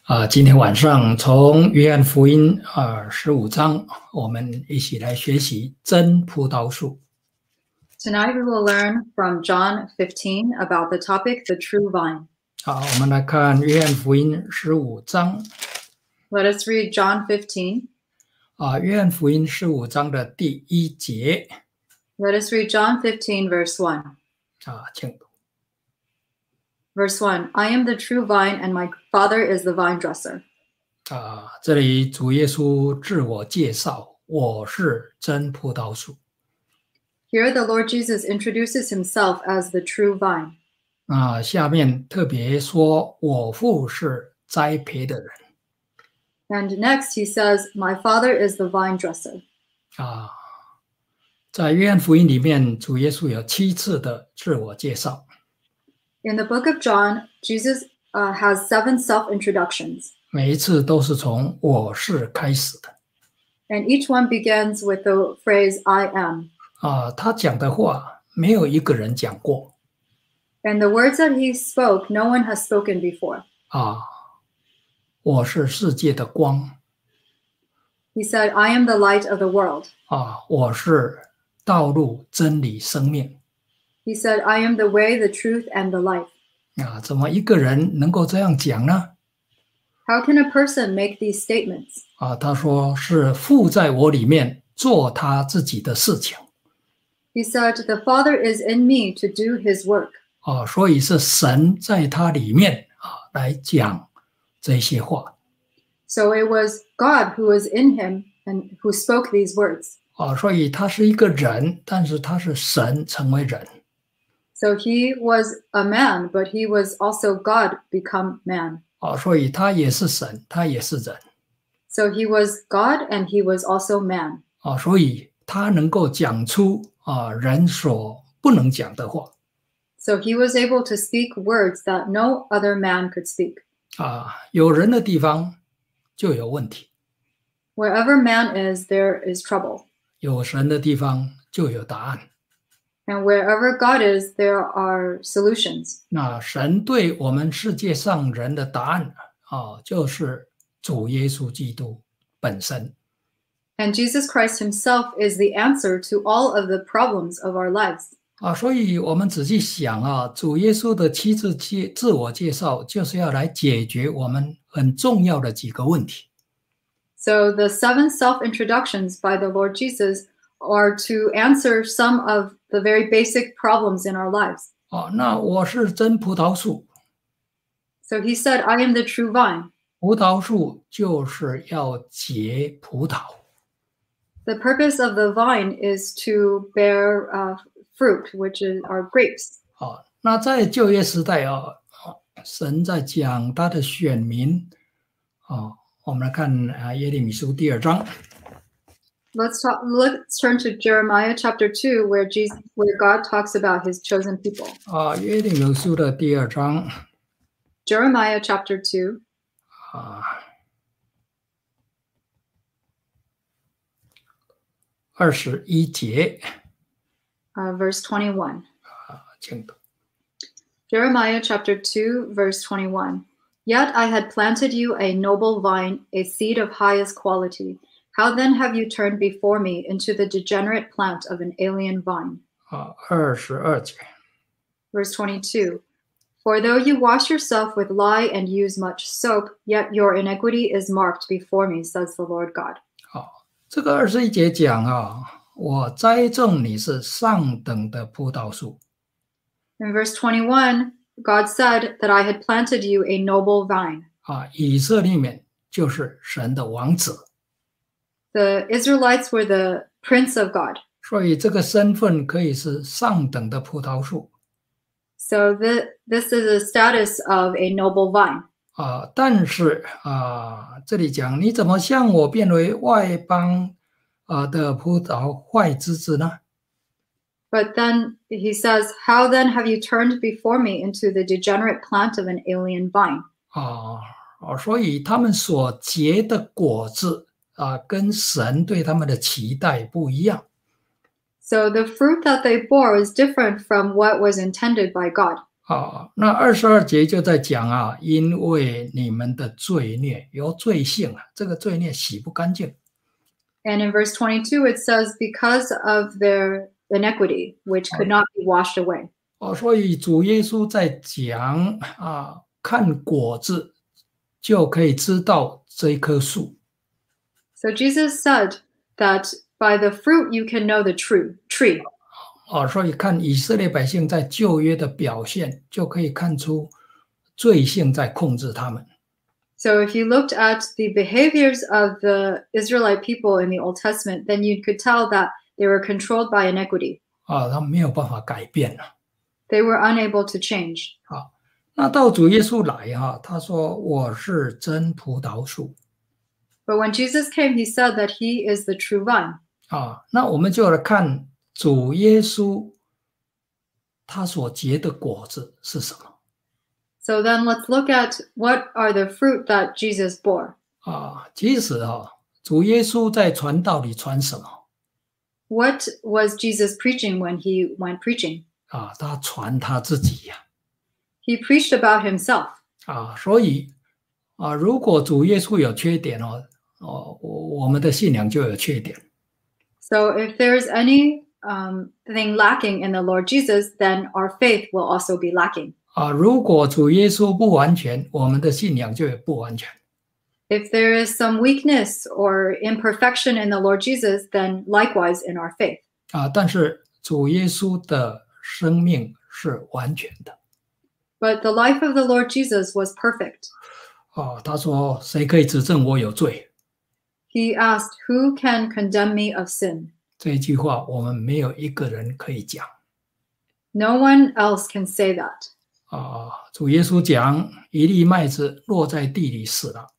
今天晚上从约翰福音15章，我们一起来学习真葡萄树。 Tonight we will learn from John 15 about the topic, the true vine. 好，我们来看约翰福音15章。 Let us read John 15. 约翰福音15章的第1节。 Let us read John 15, verse 1. 请读。 Verse 1, I am the true vine, and my Father is the vine dresser. 这里主耶稣自我介绍，我是真葡萄树。 Here the Lord Jesus introduces himself as the true vine. 下面特别说，我父是栽培的人。 And next he says, my Father is the vine dresser. 在约翰福音里面，主耶稣有7次的自我介绍。 In the book of John, Jesus has 7 self-introductions. 每一次都是从我是开始的。 And each one begins with the phrase, I am. 他讲的话没有一个人讲过。 And the words that he spoke, no one has spoken before. 我是世界的光。 He said, I am the light of the world. 我是道路、真理、生命。 He said, I am the way, the truth, and the life. 怎么一个人能够这样讲呢？ How can a person make these statements? 他说是父在我里面做他自己的事情。 He said, the Father is in me to do his work. 所以是神在他里面来讲这些话。 So it was God who was in him and who spoke these words. 所以他是一个人，但是他是神成为人。 So he was a man, but he was also God become man. 所以他也是神，他也是人。 So he was God and he was also man. 所以他能够讲出人所不能讲的话。 So he was able to speak words that no other man could speak. 有人的地方就有问题。 Wherever man is, there is trouble. 有神的地方就有答案。 And wherever God is, there are solutions. 那神对我们世界上人的答案就是主耶稣基督本身。 And Jesus Christ himself is the answer to all of the problems of our lives. 所以我们仔细想主耶稣的7次自我介绍就是要来解决我们很重要的几个问题。 So the 7 self-introductions by the Lord Jesus are to answer some of the very basic problems in our lives. 那我是真葡萄树。 So he said, I am the true vine. 葡萄树就是要结葡萄。 The purpose of the vine is to bear fruit, which are grapes. 那在旧约时代神在讲他的选民我们来看耶利米书第2章。 Let's turn to Jeremiah chapter 2, where God talks about his chosen people. 约利米书的第2章。 Jeremiah chapter 2. 21节。 Verse 21. 请读。 Jeremiah chapter 2, verse 21. Yet I had planted you a noble vine, a seed of highest quality. How then have you turned before me into the degenerate plant of an alien vine? 22节。 Verse 22. For though you wash yourself with lye and use much soap, yet your iniquity is marked before me, says the Lord God. 这个21节讲我栽种你是上等的葡萄树。 In verse 21, God said that I had planted you a noble vine. 以色列人就是神的王子。 The Israelites were the prince of God. 所以这个身份可以是上等的葡萄树。 So this is a status of a noble vine. 但是这里讲你怎么向我变为外邦的葡萄坏枝子呢？ But then he says, how then have you turned before me into the degenerate plant of an alien vine? 所以他们所结的果子跟神对他们的期待不一样。 So the fruit that they bore was different from what was intended by God. 那22节就在讲啊，因为你们的罪孽有罪性啊，这个罪孽洗不干净。 And in verse 22, it says, because of their iniquity, which could not be washed away. 所以主耶稣在讲看果子就可以知道这一棵树。 So Jesus said that by the fruit you can know the tree. 所以看以色列百姓在旧约的表现，就可以看出罪性在控制他们。 So if you looked at the behaviors of the Israelite people in the Old Testament, then you could tell that they were controlled by iniquity. 他们没有办法改变了。 They were unable to change. 那到主耶稣来他说我是真葡萄树。 But when Jesus came, he said that he is the true vine. 那我们就来看主耶稣他所结的果子是什么。 So then let's look at what are the fruit that Jesus bore. 其实主耶稣在传道里传什么？ What was Jesus preaching when he went preaching? 他传他自己呀。 He preached about himself. 所以如果主耶稣有缺点我们的信仰就有缺点。 So if there's any thing lacking in the Lord Jesus, then our faith will also be lacking. 如果主耶稣不完全，我们的信仰就也不完全。 If there is some weakness or imperfection in the Lord Jesus, then likewise in our faith. 但是主耶稣的生命是完全的。 But the life of the Lord Jesus was perfect. 他说谁可以指证我有罪？ He asked, who can condemn me of sin? 这一句话我们没有一个人可以讲。 No one else can say that. 主耶稣讲一粒麦子落在地里死了。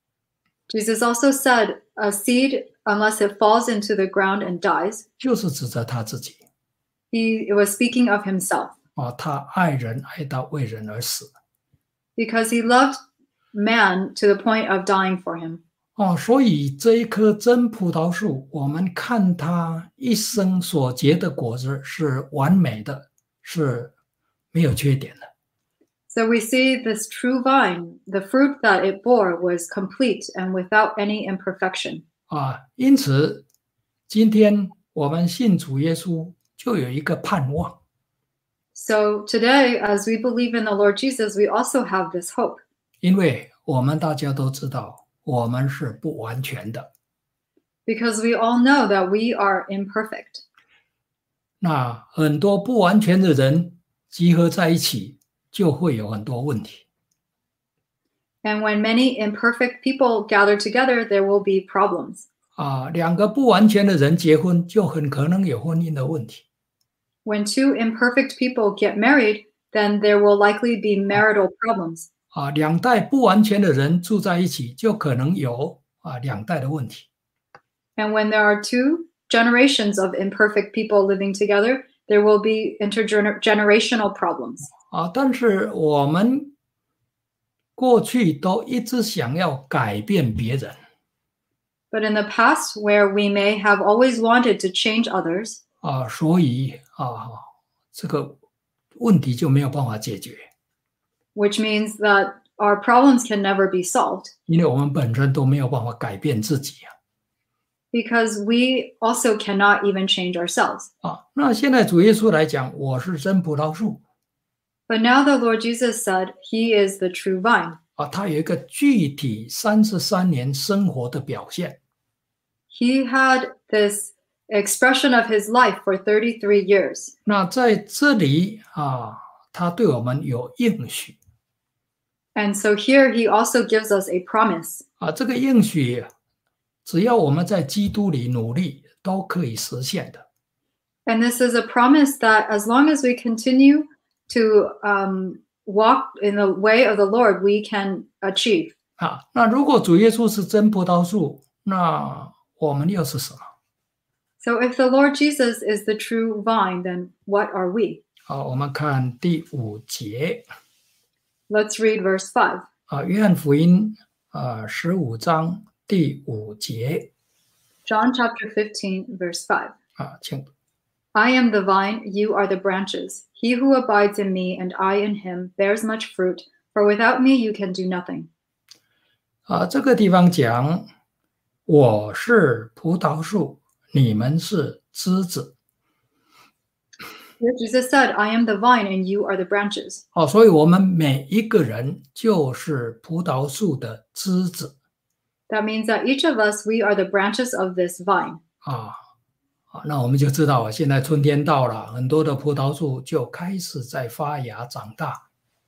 Jesus also said, a seed, unless it falls into the ground and dies, 就是指着他自己。 he was speaking of himself. 他爱人爱到为人而死。 Because he loved man to the point of dying for him. 所以这一棵真葡萄树，我们看它一生所结的果子是完美的，是没有缺点的。 So we see this true vine, the fruit that it bore was complete and without any imperfection. 因此今天我们信主耶稣就有一个盼望。 So today, as we believe in the Lord Jesus, we also have this hope. 因为我们大家都知道，我们是不完全的。 Because we all know that we are imperfect. 那很多不完全的人集合在一起，就会有很多问题。 And when many imperfect people gather together, there will be problems. 两个不完全的人结婚，就很可能有婚姻的问题。 When two imperfect people get married, then there will likely be marital problems. 两代不完全的人住在一起，就可能有两代的问题。 And when there are two generations of imperfect people living together, there will be intergenerational problems. 但是我们过去都一直想要改变别人。 But in the past, where we may have always wanted to change others, 所以这个问题就没有办法解决。 which means that our problems can never be solved. 因为我们本身都没有办法改变自己。 Because we also cannot even change ourselves. 那现在主耶稣来讲，我是真葡萄树。 But now the Lord Jesus said, he is the true vine. 他有一个具体33年生活的表现。 He had this expression of his life for 33 years. 那在这里他对我们有应许。 And so here he also gives us a promise. 这个应许只要我们在基督里努力，都可以实现的。 And this is a promise that as long as we continue to walk in the way of the Lord, we can achieve. 那如果主耶稣是真葡萄树，那我们又是什么？ So if the Lord Jesus is the true vine, then what are we? 我们看第5节。 Let's read verse 5. 约翰福音15章第5节。 John chapter 15, verse 5. 请 I am the vine, you are the branches. He who abides in me and I in him bears much fruit, for without me you can do nothing. 这个地方讲，我是葡萄树，你们是枝子。 Here Jesus said, I am the vine and you are the branches. 所以我们每一个人就是葡萄树的枝子。 That means that each of us, we are the branches of this vine. 那我们就知道，现在春天到了，很多的葡萄树就开始在发芽长大。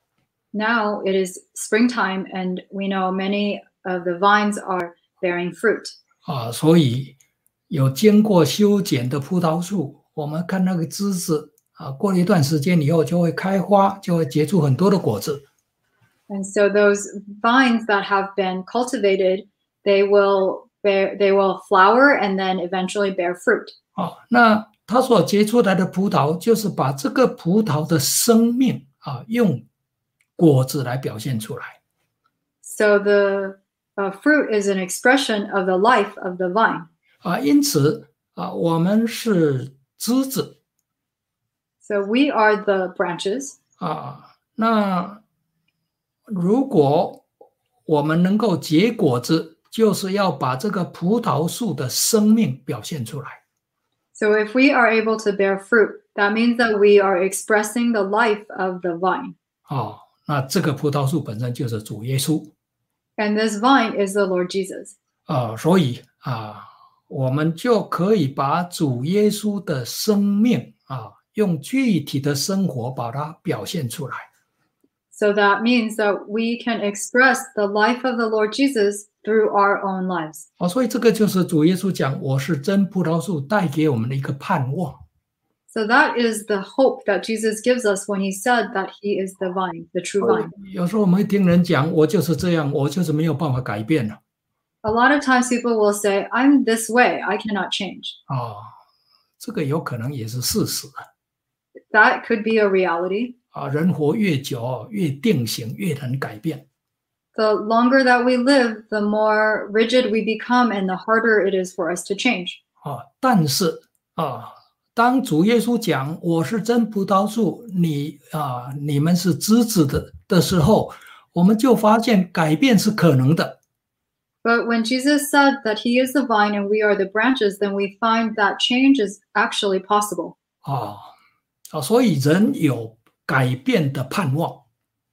Now it is springtime, and we know many of the vines are bearing fruit. 所以有经过修剪的葡萄树，我们看那个枝子过了一段时间以后就会开花，就会结出很多的果子。 And so those vines that have been cultivated, they will flower and then eventually bear fruit. 那它所结出来的葡萄，就是把这个葡萄的生命用果子来表现出来。 So the fruit is an expression of the life of the vine. 因此我们是枝子。 So we are the branches. 那如果我们能够结果子，就是要把这个葡萄树的生命表现出来。 So if we are able to bear fruit, that means that we are expressing the life of the vine. 那这个葡萄树本身就是主耶稣。 And this vine is the Lord Jesus. 所以我们就可以把主耶稣的生命用具体的生活把它表现出来。 So that means that we can express the life of the Lord Jesus through our own lives. 所以这个就是主耶稣讲我是真葡萄树带给我们的一个盼望。 So that is the hope that Jesus gives us when he said that he is the vine, the true vine. 有时候我们会听人讲我就是这样，我就是没有办法改变了。 A lot of times people will say, I'm this way, I cannot change. 这个有可能也是事实。 That could be a reality. 人活越久，越定型，越难改变。 The longer that we live, the more rigid we become and the harder it is for us to change. 但是当主耶稣讲我是真葡萄树，你们是枝子的时候，我们就发现改变是可能的。 But when Jesus said that he is the vine and we are the branches, then we find that change is actually possible. 所以人有改变的盼望。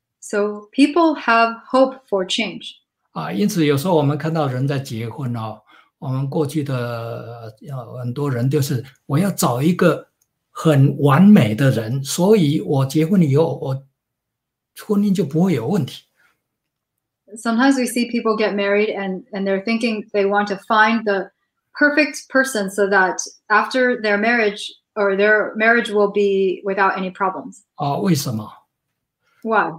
So people have hope for change. 因此有时候我们看到人在结婚我们过去的很多人就是我要找一个很完美的人，所以我结婚以后我婚姻就不会有问题。 Sometimes we see people get married and they're thinking they want to find the perfect person so that after their marriage or their marriage will be without any problems. 为什么？ Why?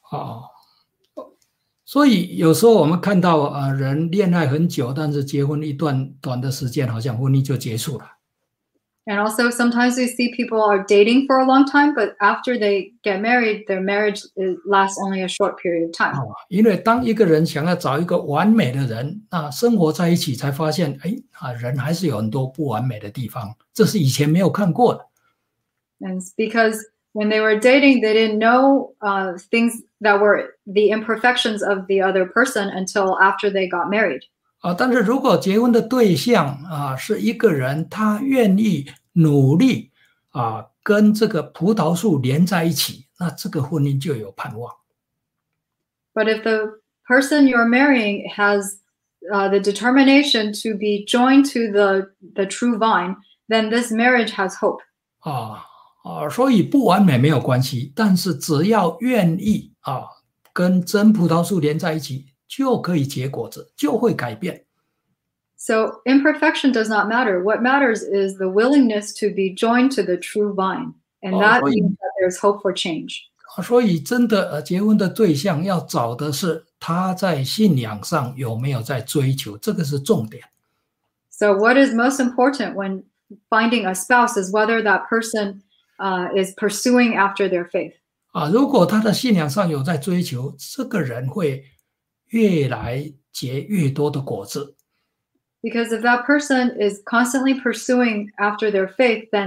所以有时候我们看到人恋爱很久，但是结婚一段短的时间，好像婚姻就结束了。 And also sometimes we see people are dating for a long time, but after they get married, their marriage lasts only a short period of time. 因为当一个人想要找一个完美的人，生活在一起才发现，人还是有很多不完美的地方，这是以前没有看过的。 And it's because when they were dating, they didn't know things that were the imperfections of the other person until after they got married. 但是如果结婚的对象是一个人，他愿意努力跟这个葡萄树连在一起，那这个婚姻就有盼望。 But if the person you're marrying has the determination to be joined to the true vine, then this marriage has hope. 所以不完美没有关系，但是只要愿意跟真葡萄树连在一起，就可以结果子，就会改变。 So imperfection does not matter. What matters is the willingness to be joined to the true vine. And that means that there's hope for change. 所以真的结婚的对象要找的是他在信仰上有没有在追求，这个是重点。 So what is most important when finding a spouse is whether that person is pursuing after their faith. 如果他的信仰上有在追求，这个人会越来结越多的果子。 Because if that person is constantly pursuing after their faith, then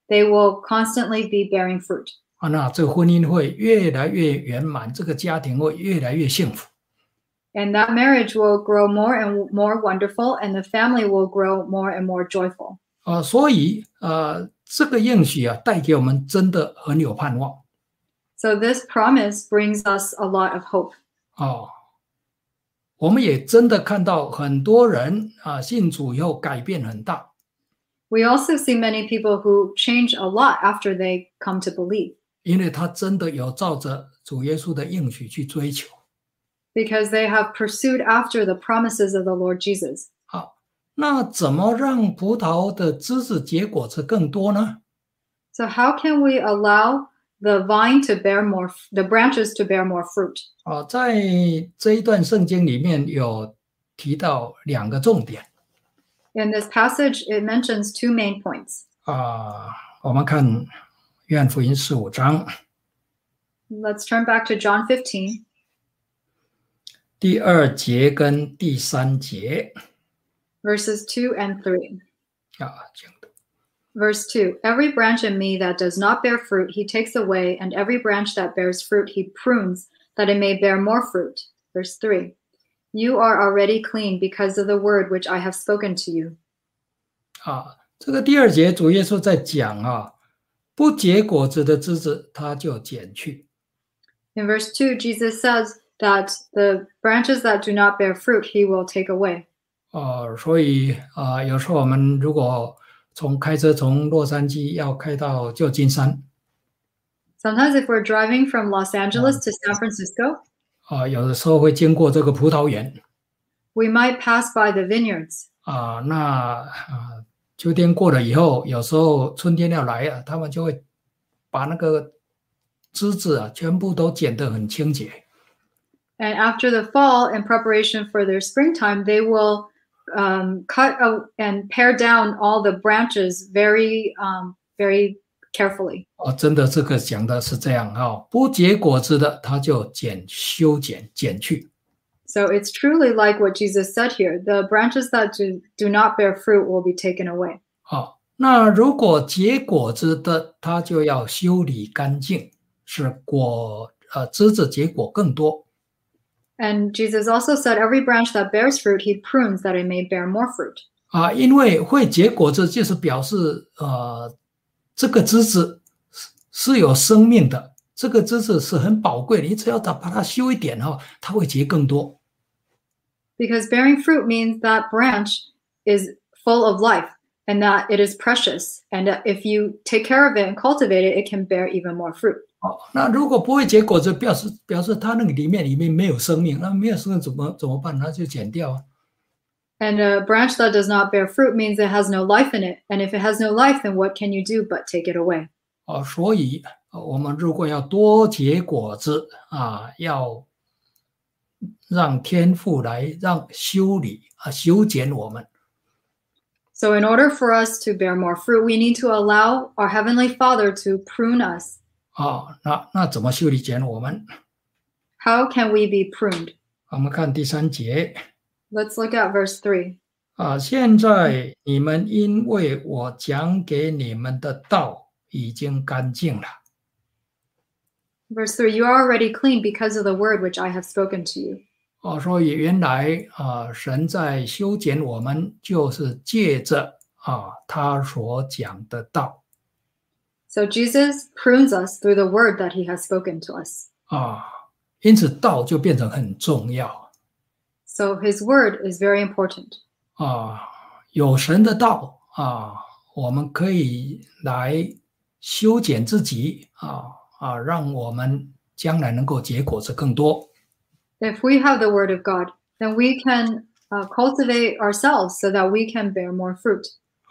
they will constantly be bearing fruit. 那这个婚姻会越来越圆满，这个家庭会越来越幸福。 And that marriage will grow more and more wonderful, and the family will grow more and more joyful. 所以这个应许带给我们真的很有盼望。 So this promise brings us a lot of hope. 我们也真的看到很多人信主以后改变很大。 We also see many people who change a lot after they come to believe. 因为他真的有照着主耶稣的应许去追求。 Because they have pursued after the promises of the Lord Jesus. 那怎么让葡萄的枝子结果子更多呢？ So how can we allow the vine to bear more, the branches to bear more fruit? 在这一段圣经里面有提到2个重点。 In this passage, it mentions 2 main points. 我们看约翰福音15章。 Let's turn back to John 15. 第2节跟第3节。 Verses 2 and 3. 这样的。 Verse 2, every branch in me that does not bear fruit, he takes away, and every branch that bears fruit, he prunes, that it may bear more fruit. Verse 3, you are already clean because of the word which I have spoken to you. 这个第2节主耶稣在讲不结果子的枝子他就剪去。 In verse 2, Jesus says that the branches that do not bear fruit, he will take away. 所以有时候我们如果开车从洛杉矶要开到旧金山。 Sometimes if we're driving from Los Angeles to San Francisco, 有的时候会经过这个葡萄园。 We might pass by the vineyards. 那秋天过了以后，有时候春天要来他们就会把那个枝子全部都剪得很清洁。 And after the fall, in preparation for their springtime, they will cut and pare down all the branches very carefully. 真的这个讲的是这样不结果子的他就修剪去。 So it's truly like what Jesus said here. The branches that do not bear fruit will be taken away. 那如果结果子的他就要修理干净，使枝子结果更多。 And Jesus also said, every branch that bears fruit, he prunes that it may bear more fruit. 因为会结果子就是表示这个枝子是有生命的，这个枝子是很宝贵的，你只要把它修一点它会结更多。 Because bearing fruit means that branch is full of life and that it is precious. And that if you take care of it and cultivate it, it can bear even more fruit. 那如果不会结果子，表示它那个里面没有生命，那没有生命怎么办？那就剪掉 And a branch that does not bear fruit means it has no life in it. And if it has no life, then what can you do but take it away? 所以我们如果要多结果子要让天父来修剪我们。 So in order for us to bear more fruit, we need to allow our Heavenly Father to prune us. 那怎么修理剪我们？ How can we be pruned? 我们看第3节。 Let's look at verse 3. 现在你们因为我讲给你们的道已经干净了。 Verse 3, you are already clean because of the word which I have spoken to you. 所以原来神在修剪我们，就是借着他所讲的道。 So Jesus prunes us through the word that he has spoken to us. 因此道就变成很重要。 So his word is very important. 有神的道我们可以来修剪自己让我们将来能够结果子更多。 If we have the word of God, then we can cultivate ourselves so that we can bear more fruit.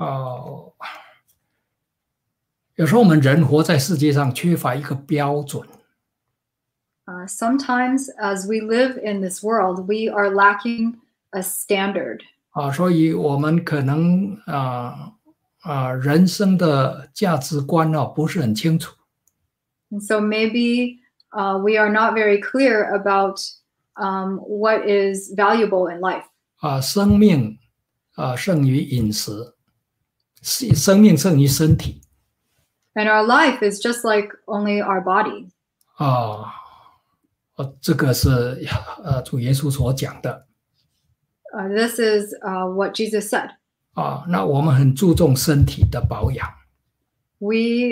有时候我们人活在世界上缺乏一个标准。 Sometimes as we live in this world, we are lacking a standard. 所以我们可能人生的价值观不是很清楚。 And so maybe we are not very clear about what is valuable in life. 生命胜于饮食，生命胜于身体。 And our life is just like only our body. 这个是主耶稣所讲的 This is what Jesus said. 那我们很注重身体的保养 We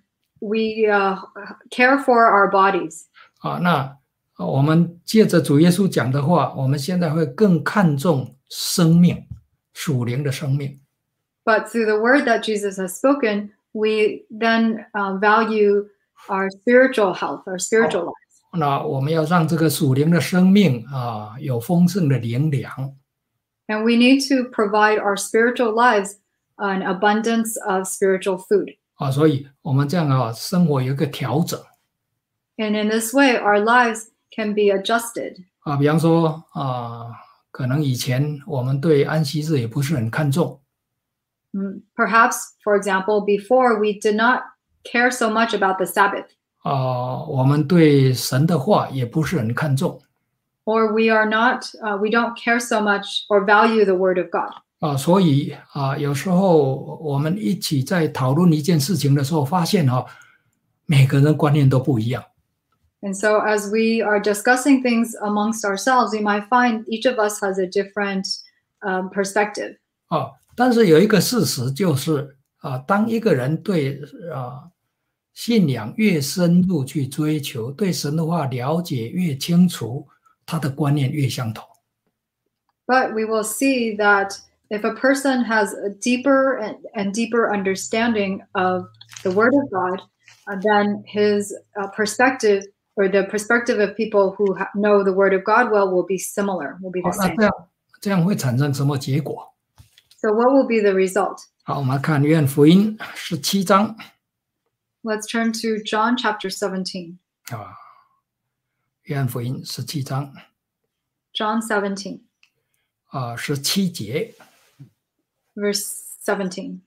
care for our bodies. 那我们借着主耶稣讲的话，我们现在会更看重生命，属灵的生命。 But through the word that Jesus has spoken, we then value our spiritual health, our spiritual life. 那我们要让这个属灵的生命有丰盛的灵粮。 And we need to provide our spiritual lives an abundance of spiritual food. 所以我们这样生活有一个调整。 And in this way, our lives can be adjusted. 比方说可能以前我们对安息日也不是很看重。 Perhaps, for example, before we did not care so much about the Sabbath. 我们对神的话也不是很看重。 Or we don't care so much or value the word of God. 所以有时候我们一起在讨论一件事情的时候，发现每个人观念都不一样。 And so as we are discussing things amongst ourselves, we might find each of us has a different perspective. 但是有一个事实就是当一个人对信仰越深入去追求，对神的话了解越清楚，他的观念越相同。 But we will see that if a person has a deeper and deeper understanding of the Word of God, then his perspective or the perspective of people who know the Word of God well will be similar, will be the same. 这样会产生什么结果？ So what will be the result? 好，我们来看约翰福音17章。 Let's turn to John chapter 17. 约翰福音17章。 John 17. 17节。 Verse 17.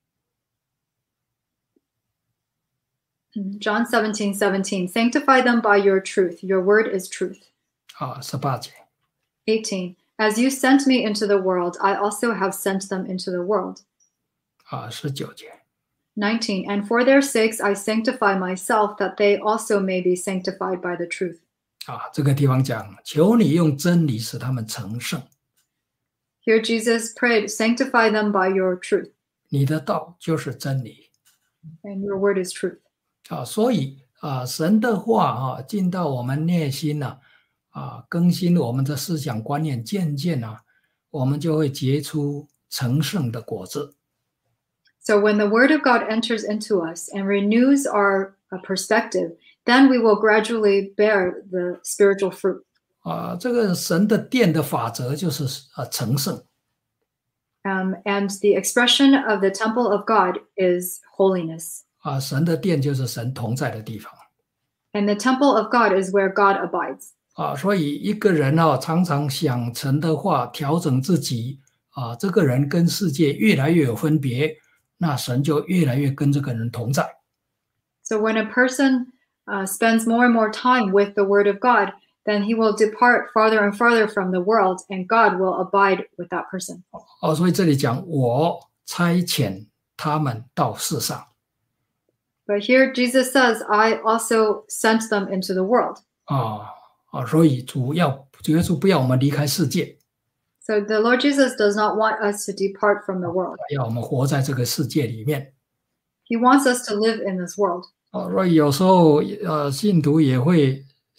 John 17:17. Sanctify them by your truth. Your word is truth. 18节。 18. As you sent me into the world, I also have sent them into the world. 19节。 19. And for their sakes I sanctify myself, that they also may be sanctified by the truth. 这个地方讲，求你用真理使他们成圣。 Here Jesus prayed, sanctify them by your truth. 你的道就是真理。 And your word is truth. 所以神的话进到我们内心更新我们的思想观念，渐渐我们就会结出成圣的果子。 So when the word of God enters into us and renews our perspective, then we will gradually bear the spiritual fruit. 这个神的殿的法则就是成圣。 And the expression of the temple of God is holiness. 神的殿就是神同在的地方。 And the temple of God is where God abides. 所以一个人常常想神的话，调整自己这个人跟世界越来越有分别，那神就越来越跟这个人同在。 So when a person spends more and more time with the word of God, then he will depart farther and farther from the world, and God will abide with that person. 所以这里讲我差遣他们到世上。 But here Jesus says, I also sent them into the world. 所以主耶稣不要我们离开世界。 So the Lord Jesus does not want us to depart from the world. 要我们活在这个世界里面。 He wants us to live in this world. 所以有时候信徒也会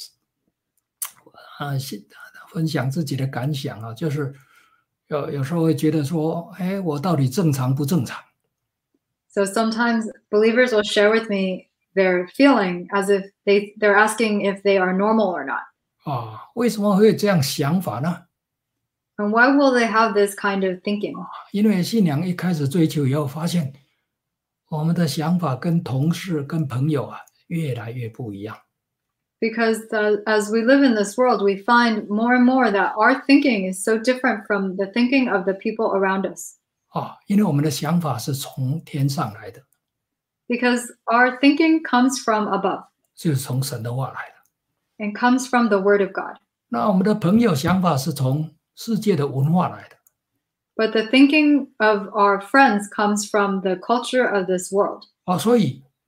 分享自己的感想就是有时候会觉得说，我到底正常不正常？ So sometimes believers will share with me their feeling as if they're asking if they are normal or not. 为什么会有这样想法呢？ And why will they have this kind of thinking? 因为信仰一开始追求以后，发现我们的想法跟同事、跟朋友越来越不一样。 Because as we live in this world, we find more and more that our thinking is so different from the thinking of the people around us. 因为我们的想法是从天上来的。 Because our thinking comes from above. 就是从神的话来的。 And comes from the word of God. 那我们的朋友想法是从世界的文化来的。 But the thinking of our friends comes from the culture of this world. 所以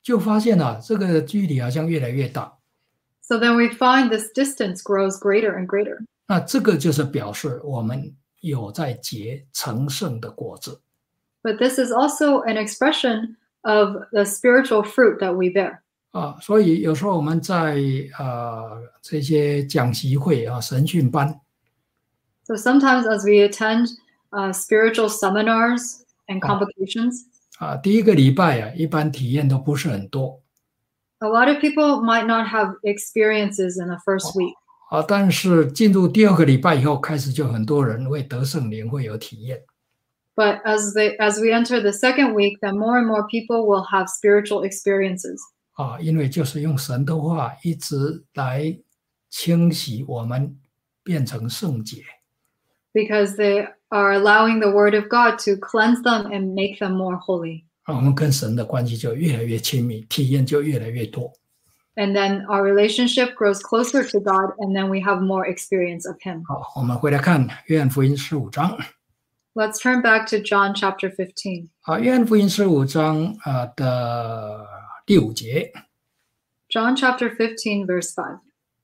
就发现啊，这个距离好像越来越大。 So then we find this distance grows greater and greater. 那这个就是表示我们有在结成圣的果子。 But this is also an expression of the spiritual fruit that we bear. 所以有时候我们在这些讲习会神训班 So sometimes as we attend spiritual seminars and convocations, 第一个礼拜一般体验都不是很多。 a lot of people might not have experiences in the first week. 但是进入第二个礼拜以后，开始就很多人会得圣灵，会有体验。 But as we enter the second week, then more and more people will have spiritual experiences. 因为就是用神的话一直来清洗我们，变成圣洁。 Because they are allowing the word of God to cleanse them and make them more holy. 我们跟神的关系就越来越亲密，体验就越来越多。 And then our relationship grows closer to God, and then we have more experience of Him. 好，我们回来看约翰福音15章。 Let's turn back to John chapter 15. 约翰福音15章的第5节。 John chapter 15, verse 5.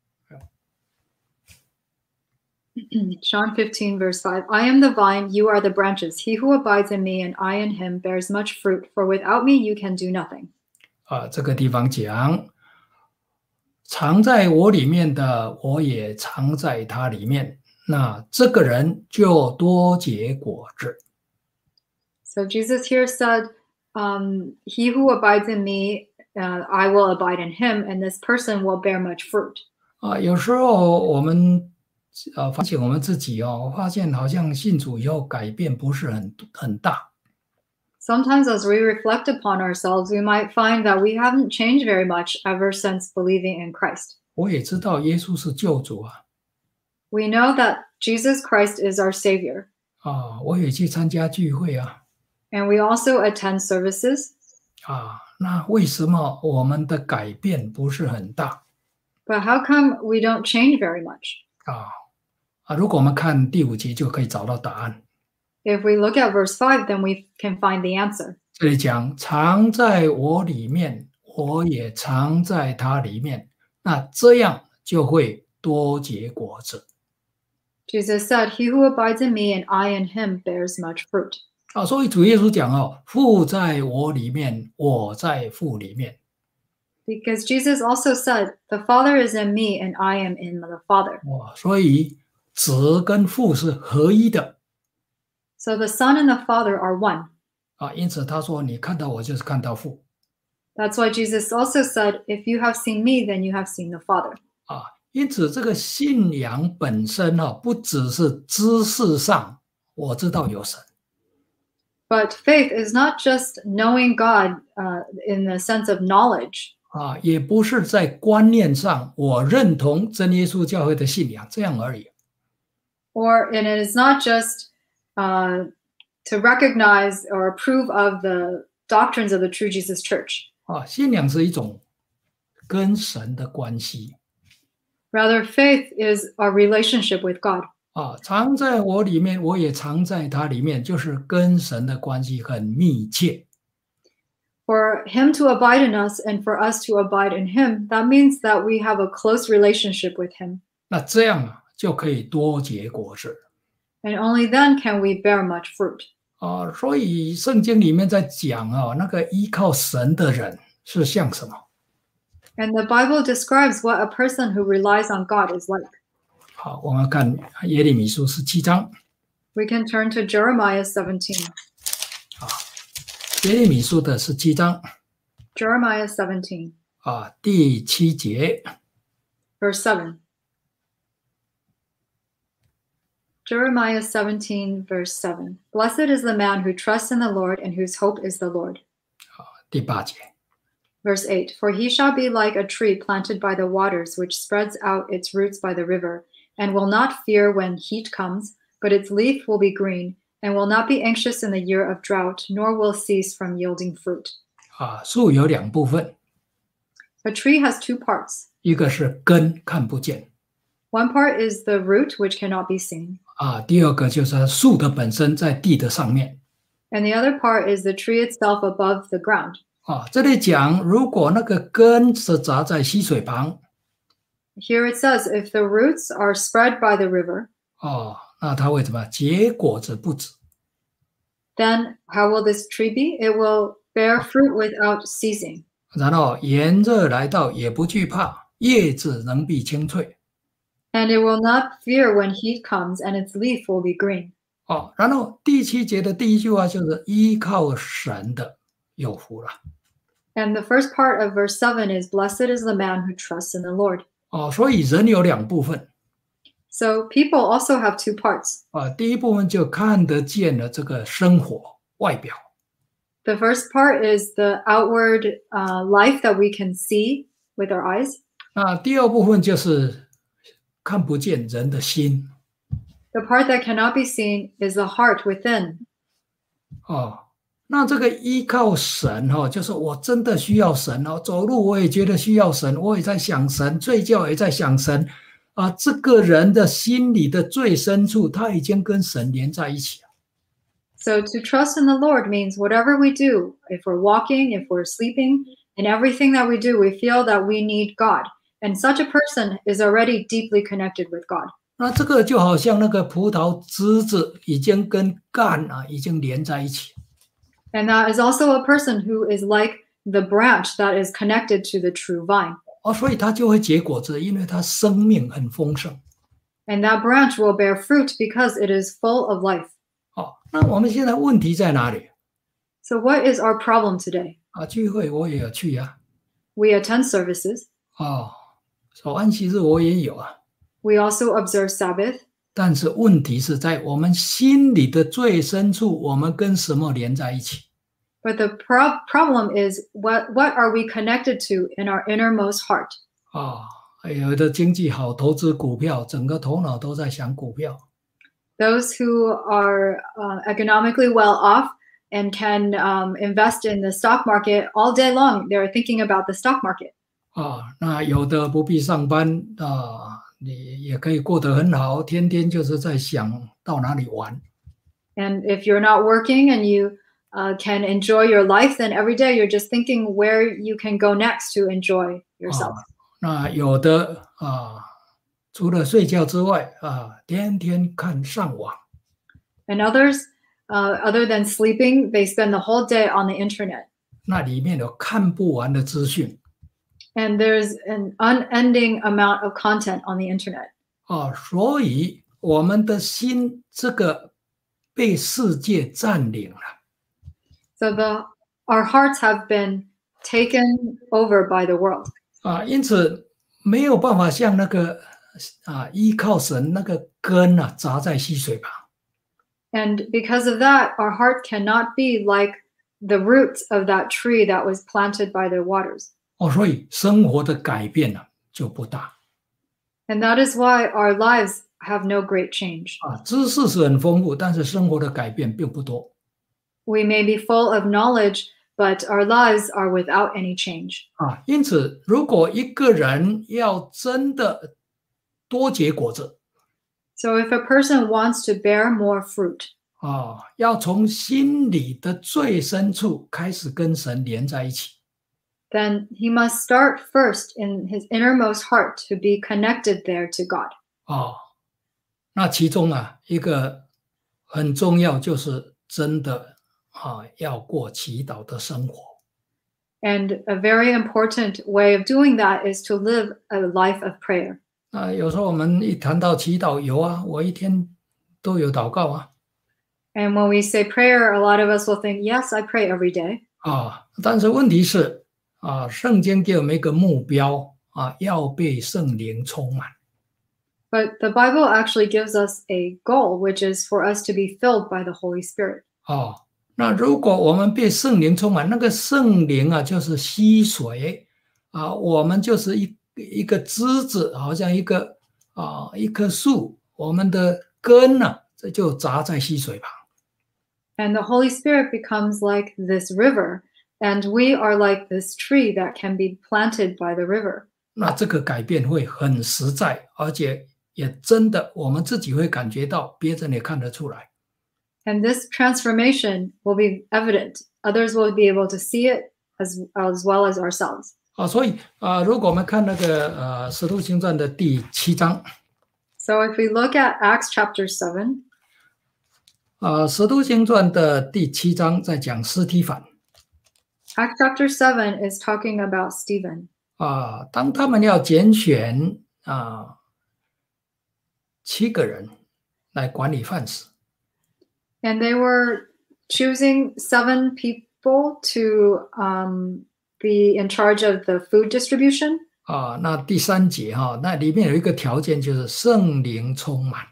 John 15, verse 5. I am the vine, you are the branches. He who abides in me and I in him bears much fruit, for without me you can do nothing. 这个地方讲，藏在我里面的，我也藏在他里面，那这个人就多结果子。 So Jesus here said, he who abides in me, I will abide in him, and this person will bear much fruit. 有时候我们发现我们自己发现好像信主以后改变不是很大。 Sometimes as we reflect upon ourselves, we might find that we haven't changed very much ever since believing in Christ. 我也知道耶稣是救主啊。 We know that Jesus Christ is our Savior. 我也去参加聚会啊。 And we also attend services. 那为什么我们的改变不是很大？ But how come we don't change very much? 如果我们看第5节就可以找到答案。 If we look at verse 5, then we can find the answer. 这里讲藏在我里面，我也藏在他里面，那这样就会多结果子。 Jesus said, he who abides in me and I in him bears much fruit. 所以主耶稣讲父在我里面，我在父里面。 Because Jesus also said, the Father is in me and I am in the Father. 所以子跟父是合一的。 So the Son and the Father are one. 因此他说你看到我就是看到父。 That's why Jesus also said, if you have seen me, then you have seen the Father. 因此这个信仰本身不只是知识上我知道有神。 But faith is not just knowing God in the sense of knowledge. 也不是在观念上我认同真耶稣教会的信仰这样而已。 And it is not just to recognize or approve of the doctrines of the true Jesus Church. 信仰是一种跟神的关系。 Rather, faith is our relationship with God. 藏在我里面，我也藏在他里面，就是跟神的关系很密切。 For him to abide in us and for us to abide in him, that means that we have a close relationship with him. 那这样就可以多结果子。 And only then can we bear much fruit. 所以圣经里面在讲那个依靠神的人是像什么？ And the Bible describes what a person who relies on God is like. 好，我们看耶利米书17章。 We can turn to Jeremiah 17. 耶利米书的17章。 Jeremiah 17. 第7节。 Verse 7. Jeremiah 17, verse 7. Blessed is the man who trusts in the Lord and whose hope is the Lord. 第8节。 Verse 8. For he shall be like a tree planted by the waters, which spreads out its roots by the river, and will not fear when heat comes, but its leaf will be green, and will not be anxious in the year of drought, nor will cease from yielding fruit. 树有2部分。 A tree has 2 parts. 一个是根，看不见。 One part is the root, which cannot be seen. 第二个就是树的本身在地的上面。 And the other part is the tree itself above the ground. 这里讲，如果那个根是扎在溪水旁， Here it says, if the roots are spread by the river, 那它会怎么结果子不止？ then how will this tree be? It will bear fruit without ceasing. 然后炎热来到也不惧怕，叶子仍必青翠。 And it will not fear when heat comes, and its leaf will be green. 然后第7节的第一句话就是依靠神的有福了。 And the first part of verse 7 is, blessed is the man who trusts in the Lord. 所以人有2部分。 So people also have 2 parts. 第一部分就看得见的这个生活外表。 The first part is the outward life that we can see with our eyes. 那第二部分就是看不见人的心。 The part that cannot be seen is the heart within. 那这个依靠神就是我真的需要神走路我也觉得需要神，我也在想神，睡觉也在想神这个人的心里的最深处，他已经跟神连在一起了。 So to trust in the Lord means whatever we do, if we're walking, if we're sleeping, in everything that we do, we feel that we need God. And such a person is already deeply connected with God. 那这个就好像那个葡萄枝子已经跟干已经连在一起。 And that is also a person who is like the branch that is connected to the true vine. 所以它就会结果子，因为它生命很丰盛。 And that branch will bear fruit because it is full of life. 那我们现在问题在哪里？ So what is our problem today? 聚会我也有去啊。 We attend services. 守安息日我也有啊。 We also observe Sabbath. 但是问题是在我们心里的最深处，我们跟什么连在一起？ But the problem is, what are we connected to in our innermost heart? 有的经济好，投资股票，整个头脑都在想股票。 Those who are economically well off and can invest in the stock market all day long, they're thinking about the stock market. 那有的不必上班你也可以过得很好，天天就是在想到哪里玩。 And if you're not working and you can enjoy your life, then every day you're just thinking where you can go next to enjoy yourself. 那有的除了睡觉之外天天看上网。 And others, other than sleeping, they spend the whole day on the internet. 那里面有看不完的资讯。 And there's an unending amount of content on the internet. 所以我们的心这个被世界占领了。 So our hearts have been taken over by the world. 因此没有办法像那个依靠神那个根扎在溪水旁。 And because of that, our heart cannot be like the roots of that tree that was planted by the waters. 所以生活的改变就不大。 And that is why our lives have no great change. 知识是很丰富，但是生活的改变并不多。 We may be full of knowledge, but our lives are without any change. 因此如果一个人要真的多结果子， So if a person wants to bear more fruit, 要从心里的最深处开始跟神连在一起。 then he must start first in his innermost heart to be connected there to God. 那其中一个很重要就是真的要过祈祷的生活。 And a very important way of doing that is to live a life of prayer. 有时候我们一谈到祈祷，有我一天都有祷告 And when we say prayer, a lot of us will think, yes, I pray every day. 但是问题是圣经给我们一个目标要被圣灵充满。 But the Bible actually gives us a goal, which is for us to be filled by the Holy Spirit. 那如果我们被圣灵充满，那个圣灵就是溪水我们就是一个枝子，好像一棵树，我们的根这就扎在溪水旁。 And the Holy Spirit becomes like this river, and we are like this tree that can be planted by the river. 那这个改变会很实在，而且也真的我们自己会感觉到，别人也看得出来。 And this transformation will be evident. Others will be able to see it, as well as ourselves. 所以如果我们看那个使徒行传的第7章， So if we look at Acts chapter 7, 使徒行传的第7章在讲司提反。 Acts chapter 7 is talking about Stephen. 当他们要拣选7个人来管理饭食， And they were choosing 7 people to be in charge of the food distribution. 那第3节那里面有一个条件，就是圣灵充满。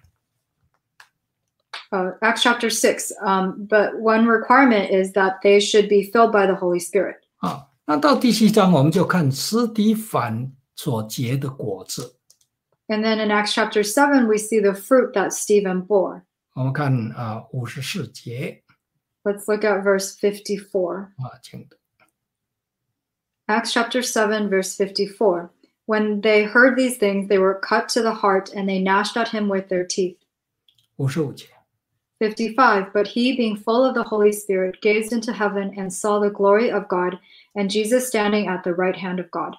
Acts chapter 6, but one requirement is that they should be filled by the Holy Spirit. 那到第7章我们就看司提反所结的果子。 And then in Acts chapter 7, we see the fruit that Stephen bore. 我们看54节。 Let's look at verse 54. 请读。 Acts chapter 7, verse 54. When they heard these things, they were cut to the heart, and they gnashed at him with their teeth. 55节。 55. But he, being full of the Holy Spirit, gazed into heaven and saw the glory of God, and Jesus standing at the right hand of God.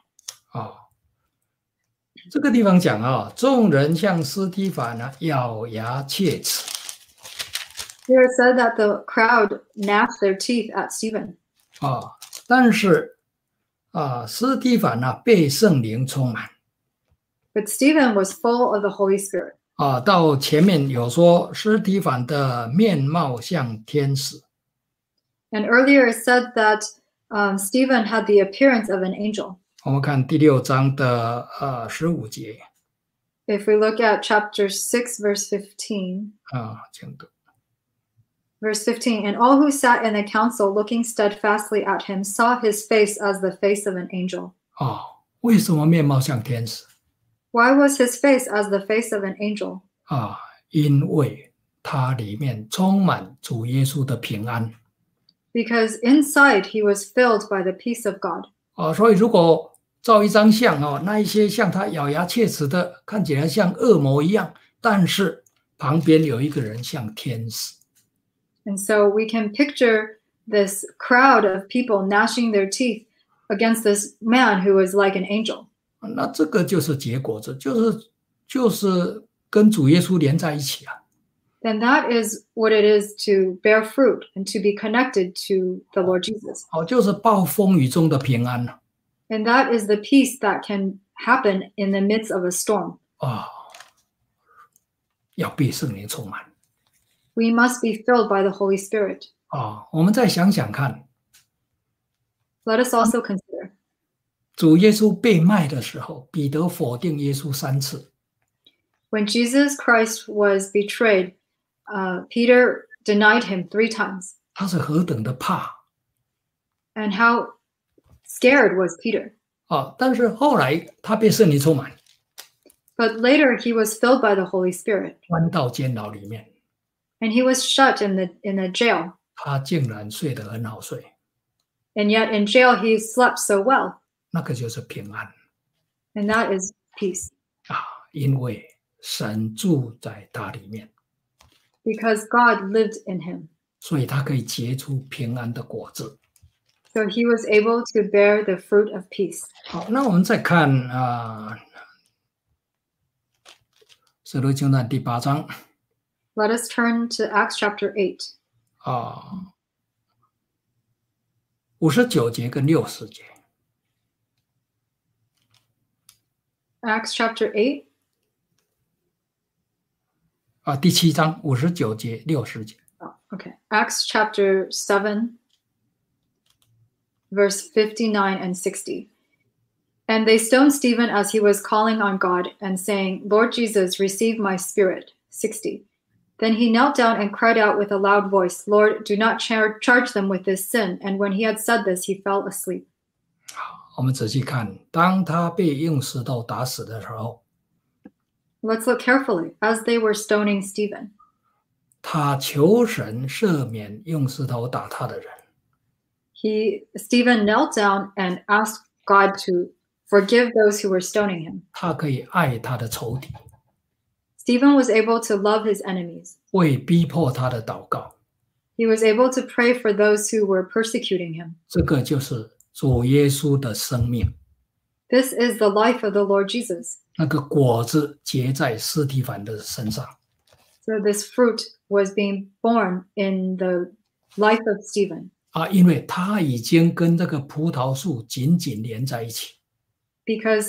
这个地方讲众人向司提反咬牙切齿。 Here it said that the crowd gnashed their teeth at Stephen. 但是司提反被圣灵充满。 But Stephen was full of the Holy Spirit. 到前面有说司提反的面貌像天使。 And earlier it said that Stephen had the appearance of an angel. 我们看第6章的15节。 If we look at chapter 6, verse 15. 请读。 Verse 15, and all who sat in the council looking steadfastly at him saw his face as the face of an angel. 为什么面貌像天使？ Why was his face as the face of an angel? 因为他里面充满主耶稣的平安。 Because inside he was filled by the peace of God. 所以如果照一张像那一些像他咬牙切齿的，看起来像恶魔一样，但是旁边有一个人像天使。 And so we can picture this crowd of people gnashing their teeth against this man who was like an angel. 那这个就是结果子，就是跟主耶稣连在一起啊。 Then that is what it is to bear fruit and to be connected to the Lord Jesus. 就是暴风雨中的平安。 And that is the peace that can happen in the midst of a storm. 要被圣灵充满。 We must be filled by the Holy Spirit. 我们再想想看， Let us also consider. 主耶稣被卖的时候，彼得否定耶稣3次。 When Jesus Christ was betrayed, Peter denied him 3 times. 他是何等的怕。 And how scared was Peter? 但是后来他被圣灵充满， But later he was filled by the Holy Spirit. 关到监牢里面， And he was shut in the jail. 他竟然睡得很好睡。 And yet in jail he slept so well. 那个就是平安。 And that is peace. 因为神住在他里面， Because God lived in him. 所以他可以结出平安的果子。 So he was able to bear the fruit of peace. 好，那我们再看使徒行传第8章。 Let us turn to Acts chapter 8. 59节跟60节。 Acts chapter 8. 第7章59节60节。 Okay. Acts chapter 7, verse 59 and 60. And they stoned Stephen as he was calling on God and saying, Lord Jesus, receive my spirit. 60. Then he knelt down and cried out with a loud voice, Lord, do not charge them with this sin. And when he had said this, he fell asleep. 我们仔细看，当他被用石头打死的时候， Let's look carefully. As they were stoning Stephen, 他求神赦免用石头打他的人。 Stephen knelt down and asked God to forgive those who were stoning him. 他可以爱他的仇敌， Stephen was able to love his enemies. 为逼迫他的祷告。 He was able to pray for those who were persecuting him. 这个就是主耶稣的生命。 This is the life of the Lord Jesus. 那个果子结在司提反的身上。 So this fruit was being born in the life of Stephen. 因为他已经跟这个葡萄树紧紧连在一起。 Because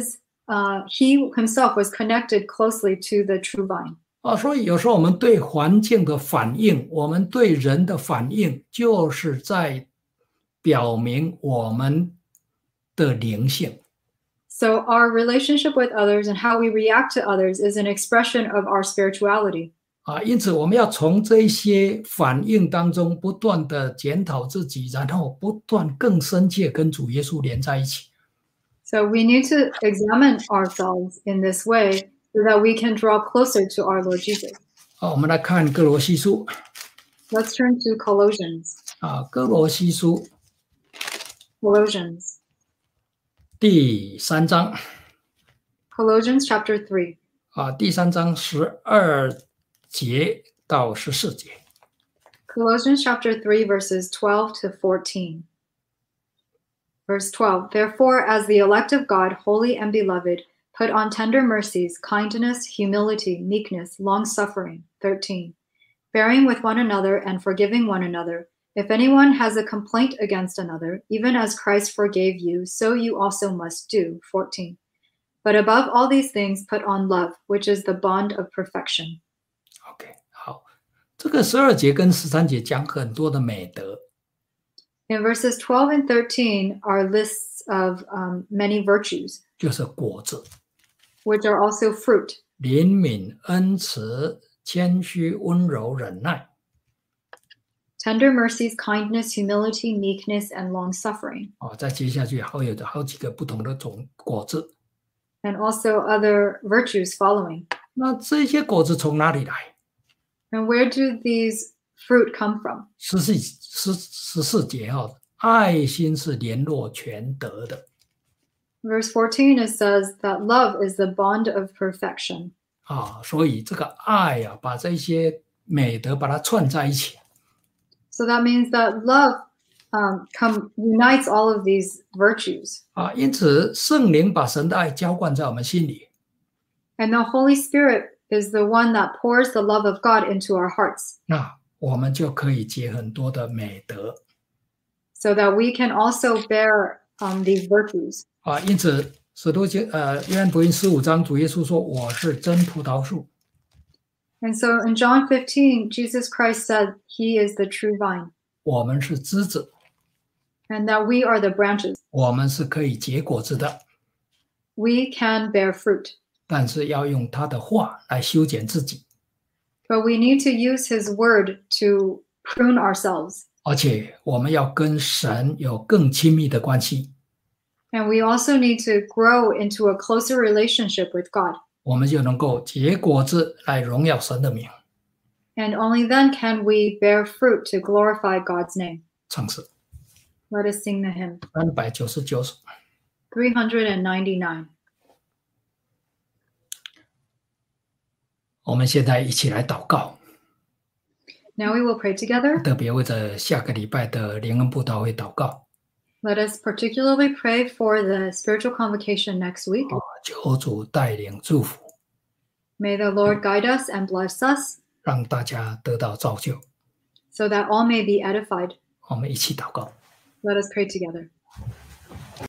he himself was connected closely to the true vine. 所以有时候我们对环境的反应，我们对人的反应，就是在表明我们的灵性。 So our relationship with others and how we react to others is an expression of our spirituality. 因此我们要从这些反应当中不断的检讨自己，然后不断更深切跟主耶稣连在一起。 So we need to examine ourselves in this way so that we can draw closer to our Lord Jesus. 我们来看哥罗西书。 Let's turn to Colossians. 哥罗西书 Colossians. 第3章。 Colossians chapter 3. 第3章12节到14节。 Colossians chapter 3, verses 12 to 14. Verse 12, therefore, as the elect of God, holy and beloved, put on tender mercies, kindness, humility, meekness, long-suffering. 13, bearing with one another and forgiving one another. If anyone has a complaint against another, even as Christ forgave you, so you also must do. 14, but above all these things, put on love, which is the bond of perfection. OK， 好，这个12节跟13节讲很多的美德。 In verses 12 and 13 are lists of many virtues, 就是果子， which are also fruit, 怜悯、恩慈、谦虚、温柔、忍耐。 tender mercies, kindness, humility, meekness, and long-suffering, 再接下去还有好几个不同的种果子。 and also other virtues following. 那这些果子从哪里来？ And where do these fruit come from? 14节爱心是联络全德的。 Verse 14, it says that love is the bond of perfection. 所以这个爱把这些美德把它串在一起。 So that means that love unites all of these virtues. 因此圣灵把神的爱浇灌在我们心里。 And the Holy Spirit is the one that pours the love of God into our hearts. 那我们就可以结很多的美德。 So that we can also bear these virtues. 因此使徒约翰福音15章主耶稣说我是真葡萄树。 And so in John 15, Jesus Christ said he is the true vine. 我们是枝子。 And that we are the branches. 我们是可以结果子的。 We can bear fruit. 但是要用他的话来修剪自己。 But we need to use his word to prune ourselves. 而且我们要跟神有更亲密的关系。 And we also need to grow into a closer relationship with God. 我们就能够结果子来荣耀神的名。 And only then can we bear fruit to glorify God's name. 唱诗 Let us sing the hymn. 399首。 399. 我们现在一起来祷告， Now we will pray together. 特别为着下个礼拜的灵恩布道会祷告。 Let us particularly pray for the spiritual convocation next week. 求主带领祝福， May the Lord guide us and bless us 让大家得到造就。 so that all may be edified. 我们一起祷告。 Let us pray together.